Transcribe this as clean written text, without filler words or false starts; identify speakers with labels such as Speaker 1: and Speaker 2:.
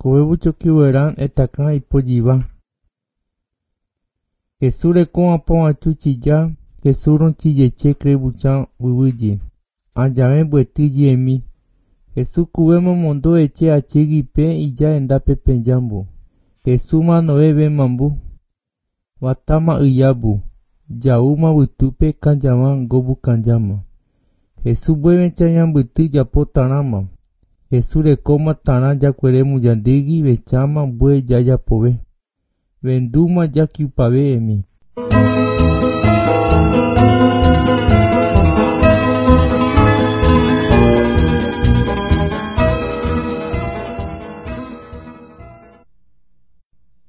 Speaker 1: Kowebu chokiueran etakan ipojiva. Jesús recon apon achuchilla, Jesús ronchilleche crebuchan wiwiji. Anjame buetiji emi. Jesús kubemo mondo eche achigipe ija endape penjambu. Jesús manoebe mambu. Watama iyabu. Jauma butupe kanjama gobu kanjama. Jesús bueme chayam butu japo tanama. Jesús recoma tana yakueremu yandigi bechama bue yayapobe. Venduma yakiupabe emi.